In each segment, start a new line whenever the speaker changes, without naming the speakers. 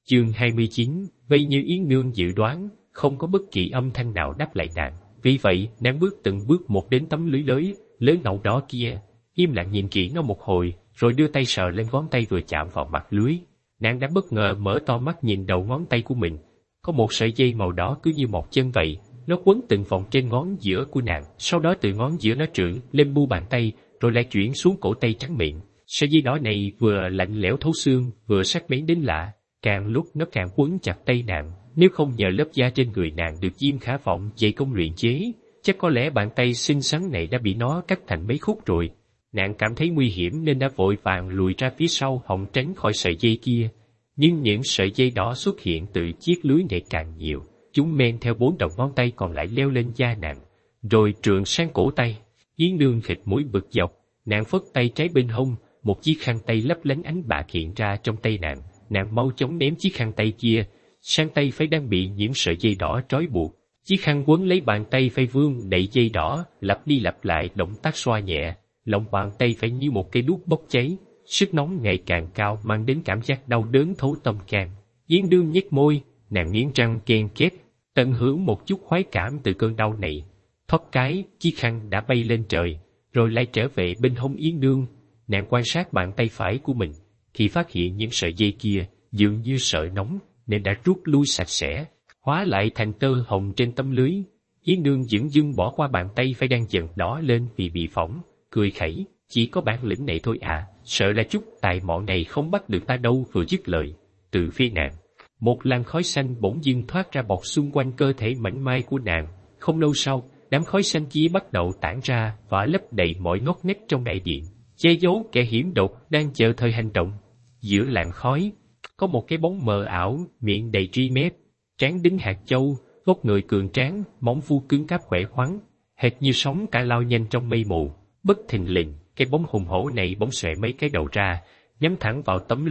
Chương 29, vây như Yến Nương dự đoán, không có bất kỳ âm thanh nào đáp lại nàng. Vì vậy, nàng bước từng bước một đến tấm lưới lớn ngầu đó kia, im lặng nhìn kỹ nó một hồi, rồi đưa tay sờ lên ngón tay vừa chạm vào mặt lưới. Nàng đã bất ngờ mở to mắt nhìn đầu ngón tay của mình. Có một sợi dây màu đỏ cứ như một chân vậy, nó quấn từng vòng trên ngón giữa của nàng, sau đó từ ngón giữa nó trượn lên mu bàn tay, rồi lại chuyển xuống cổ tay trắng mịn. Sợi dây đỏ này vừa lạnh lẽo thấu xương, vừa sắc bén đến lạ, càng lúc nó càng quấn chặt tay nàng. Nếu không nhờ lớp da trên người nàng được Diêm Khả Vọng dày công luyện chế, chắc có lẽ bàn tay xinh xắn này đã bị nó cắt thành mấy khúc rồi. Nàng cảm thấy nguy hiểm nên đã vội vàng lùi ra phía sau hòng tránh khỏi sợi dây kia. Nhưng những sợi dây đỏ xuất hiện từ chiếc lưới này càng nhiều, chúng men theo 4 đầu ngón tay còn lại leo lên da nàng, rồi trượn sang cổ tay. Yến Nương khịt mũi bực dọc, nàng phất tay trái bên hông, một chiếc khăn tay lấp lánh ánh bạc hiện ra trong tay nàng. Nàng mau chóng ném chiếc khăn tay kia sang tay phải đang bị những sợi dây đỏ trói buộc. Chiếc khăn quấn lấy bàn tay phải vương đậy dây đỏ, lặp đi lặp lại động tác xoa nhẹ. Lòng bàn tay phải như một cây đuốc bốc cháy, sức nóng ngày càng cao mang đến cảm giác đau đớn thấu tâm can. Yến Nương nhếch môi, nàng nghiến răng ken két, tận hưởng một chút khoái cảm từ cơn đau này. Thoát cái, chiếc khăn đã bay lên trời, rồi lại trở về bên hông Yến Nương. Nàng quan sát bàn tay phải của mình, khi phát hiện những sợi dây kia dường như sợ nóng nên đã rút lui sạch sẽ, hóa lại thành tơ hồng trên tấm lưới. Yến Nương dửng dưng bỏ qua bàn tay phải đang dần đỏ lên vì bị phỏng, cười khẩy, chỉ có bản lĩnh này thôi à, sợ là chút tài mọn này không bắt được ta đâu. Vừa dứt lời, từ phía nàng, một làn khói xanh bỗng dưng thoát ra bọc xung quanh cơ thể mảnh mai của nàng. Không lâu sau, đám khói xanh kia bắt đầu tản ra và lấp đầy mọi ngóc ngách trong đại điện, che giấu kẻ hiểm độc đang chờ thời hành động. Giữa làn khói, có một cái bóng mờ ảo, miệng đầy ri mép, trán đính hạt châu, vóc người cường tráng, móng vuốt cứng cáp khỏe khoắn, hệt như sóng cả lao nhanh trong mây mù. Bất thình lình, cái bóng hùng hổ này bỗng xòe mấy cái đầu ra, nhắm thẳng vào tấm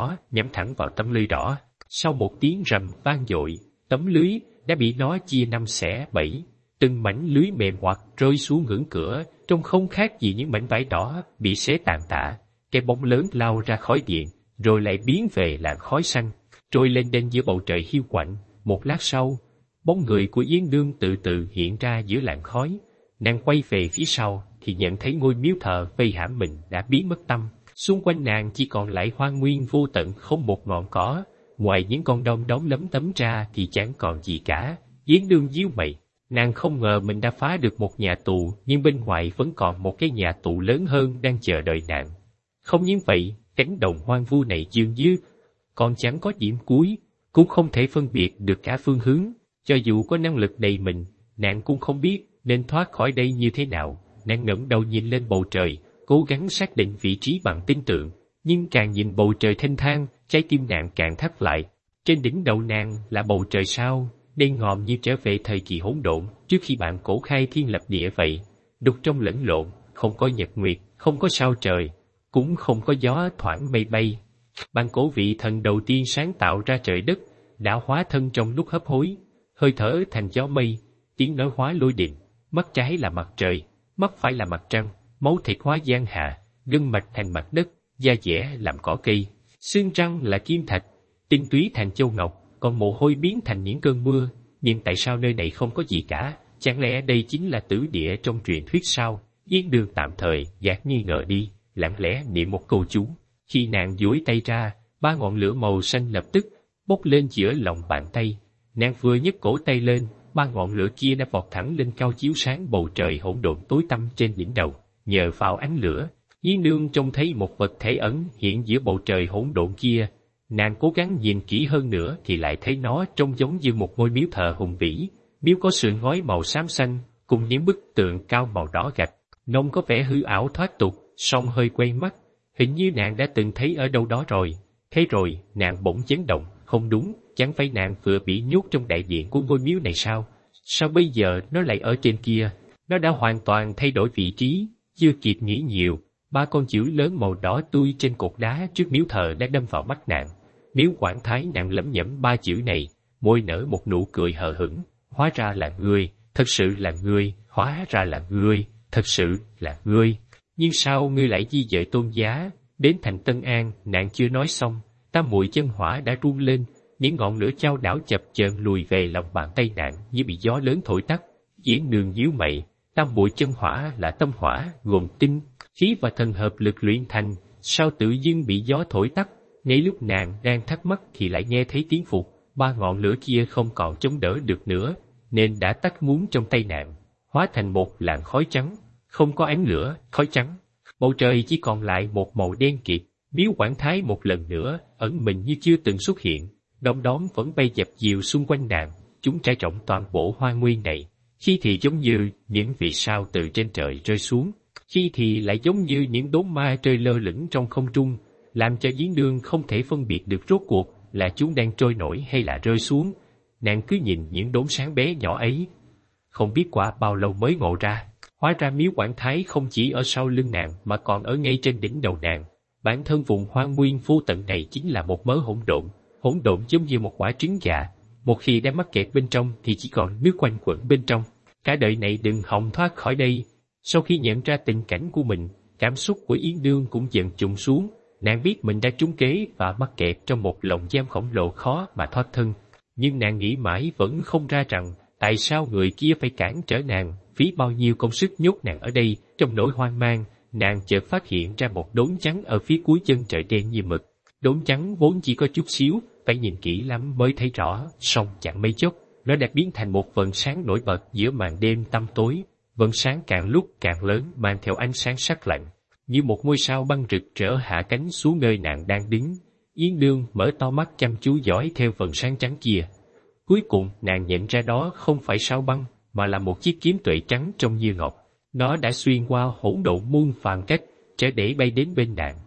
lưới đỏ. Sau một tiếng rầm vang dội, tấm lưới đã bị nó chia 5 xẻ 7, từng mảnh lưới mềm hoặc rơi xuống ngưỡng cửa, trông không khác gì những mảnh vải đỏ bị xé tàn tạ. Cái bóng lớn lao ra khỏi điện, rồi lại biến về làn khói xanh, trôi lên đên giữa bầu trời hiu quạnh. Một lát sau, bóng người của Yến Nương từ từ hiện ra giữa làn khói. Nàng quay về phía sau thì nhận thấy ngôi miếu thờ vây hãm mình đã biến mất tăm. Xung quanh nàng chỉ còn lại hoang nguyên vô tận, không một ngọn cỏ, ngoài những con đom đóm lấm tấm ra thì chẳng còn gì cả. Yến Nương díu mày, nàng không ngờ mình đã phá được một nhà tù, nhưng bên ngoài vẫn còn một cái nhà tù lớn hơn đang chờ đợi nàng. Không những vậy, cánh đồng hoang vu này dường như còn chẳng có điểm cuối, cũng không thể phân biệt được cả phương hướng. Cho dù có năng lực đầy mình, nàng cũng không biết nên thoát khỏi đây như thế nào. Nàng ngẩng đầu nhìn lên bầu trời, cố gắng xác định vị trí bằng tinh tượng, nhưng càng nhìn bầu trời thênh thang, trái tim nàng càng thắt lại. Trên đỉnh đầu nàng là bầu trời sao, đen ngòm như trở về thời kỳ hỗn độn, trước khi bạn cổ khai thiên lập địa vậy. Đục trong lẫn lộn, không có nhật nguyệt, không có sao trời, cũng không có gió thoảng mây bay. Ban cổ vị thần đầu tiên sáng tạo ra trời đất đã hóa thân trong lúc hấp hối, hơi thở thành gió mây, tiếng nói hóa lôi đình. Mắt trái là mặt trời, mắt phải là mặt trăng, máu thịt hóa giang hà, gân mạch thành mặt đất, da dẻ làm cỏ cây, xương răng là kim thạch, tinh túy thành châu ngọc, còn mồ hôi biến thành những cơn mưa. Nhưng tại sao nơi này không có gì cả? Chẳng lẽ đây chính là tử địa trong truyền thuyết sao? Yến Nương tạm thời gạt nghi ngờ đi, lặng lẽ niệm một câu chú. Khi nàng duỗi tay ra, 3 ngọn lửa màu xanh lập tức bốc lên giữa lòng bàn tay. Nàng vừa nhấc cổ tay lên, 3 ngọn lửa kia đã vọt thẳng lên cao chiếu sáng bầu trời hỗn độn tối tăm trên đỉnh đầu. Nhờ vào ánh lửa, Yến Nương trông thấy một vật thể ẩn hiện giữa bầu trời hỗn độn kia. Nàng cố gắng nhìn kỹ hơn nữa thì lại thấy nó trông giống như một ngôi miếu thờ hùng vĩ. Miếu có sườn ngói màu xám xanh, cùng những bức tượng cao màu đỏ gạch. Nông có vẻ hư ảo thoát tục, song hơi quen mắt. Hình như nàng đã từng thấy ở đâu đó rồi. Thế rồi, nàng bỗng chấn động. Không đúng, chẳng phải nàng vừa bị nhốt trong đại điện của ngôi miếu này sao? Sao bây giờ nó lại ở trên kia? Nó đã hoàn toàn thay đổi vị trí. Chưa kịp nghĩ nhiều, 3 con chữ lớn màu đỏ tươi trên cột đá trước miếu thờ đã đâm vào mắt nàng. Miếu Quảng Thái, nàng lẩm nhẩm 3 chữ này, môi nở một nụ cười hờ hững. Hóa ra là ngươi, thật sự là ngươi, hóa ra là ngươi, thật sự là ngươi. Nhưng sao ngươi lại di dời tôn giá đến thành Tân An? Nàng chưa nói xong, tam muội chân hỏa đã run lên, những ngọn lửa chao đảo chập chờn lùi về lòng bàn tay nàng như bị gió lớn thổi tắt. Yến Nương nhíu mày, tam muội chân hỏa là tâm hỏa gồm tinh, khí và thần hợp lực luyện thành, sao tự dưng bị gió thổi tắt? Ngay lúc nàng đang thắc mắc thì lại nghe thấy tiếng phục, ba ngọn lửa kia không còn chống đỡ được nữa, nên đã tắt ngúm trong tay nàng, hóa thành một làn khói trắng, không có ánh lửa, khói trắng. Bầu trời chỉ còn lại một màu đen kịt. Miếu Quảng Thái một lần nữa ẩn mình như chưa từng xuất hiện, đom đóm vẫn bay dập dìu xung quanh nàng, chúng trải rộng toàn bộ hoa nguyên này, khi thì giống như những vì sao từ trên trời rơi xuống, khi thì lại giống như những đốm ma trôi lơ lửng trong không trung, làm cho Yến Nương không thể phân biệt được rốt cuộc là chúng đang trôi nổi hay là rơi xuống. Nàng cứ nhìn những đốm sáng bé nhỏ ấy, không biết qua bao lâu mới ngộ ra, hóa ra Miếu Quảng Thái không chỉ ở sau lưng nàng mà còn ở ngay trên đỉnh đầu nàng. Bản thân vùng hoang nguyên vô tận này chính là một mớ hỗn độn giống như một quả trứng gà, một khi đã mắc kẹt bên trong thì chỉ còn nước quanh quẩn bên trong, cả đời này đừng hòng thoát khỏi đây. Sau khi nhận ra tình cảnh của mình, cảm xúc của Yến Nương cũng dần trùng xuống, nàng biết mình đã trúng kế và mắc kẹt trong một lồng giam khổng lồ khó mà thoát thân, nhưng nàng nghĩ mãi vẫn không ra rằng tại sao người kia phải cản trở nàng, phí bao nhiêu công sức nhốt nàng ở đây. Trong nỗi hoang mang, nàng chợt phát hiện ra một đốm trắng ở phía cuối chân trời đen như mực. Đốm trắng vốn chỉ có chút xíu, phải nhìn kỹ lắm mới thấy rõ, song chẳng mấy chốc, nó đã biến thành một vầng sáng nổi bật giữa màn đêm tăm tối. Vầng sáng càng lúc càng lớn, mang theo ánh sáng sắc lạnh, như một ngôi sao băng rực rỡ hạ cánh xuống nơi nàng đang đứng. Yến Nương mở to mắt chăm chú dõi theo vầng sáng trắng kia. Cuối cùng nàng nhận ra đó không phải sao băng, mà là một chiếc kiếm tuệ trắng trông như ngọc. Nó đã xuyên qua hỗn độn muôn vàn cách, trở để bay đến bên nàng.